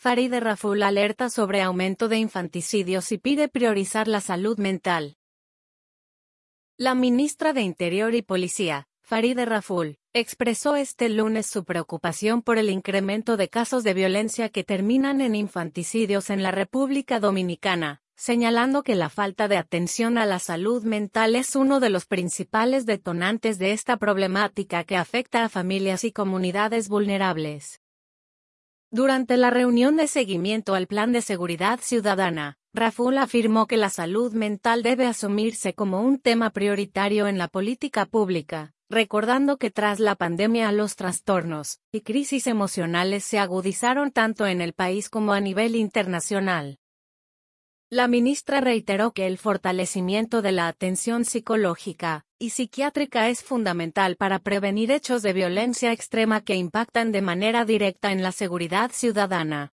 Farideh Raful alerta sobre aumento de infanticidios y pide priorizar la salud mental. La ministra de Interior y Policía, Farideh Raful, expresó este lunes su preocupación por el incremento de casos de violencia que terminan en infanticidios en la República Dominicana, señalando que la falta de atención a la salud mental es uno de los principales detonantes de esta problemática que afecta a familias y comunidades vulnerables. Durante la reunión de seguimiento al Plan de Seguridad Ciudadana, Raful afirmó que la salud mental debe asumirse como un tema prioritario en la política pública, recordando que tras la pandemia los trastornos y crisis emocionales se agudizaron tanto en el país como a nivel internacional. La ministra reiteró que el fortalecimiento de la atención psicológica y psiquiátrica es fundamental para prevenir hechos de violencia extrema que impactan de manera directa en la seguridad ciudadana.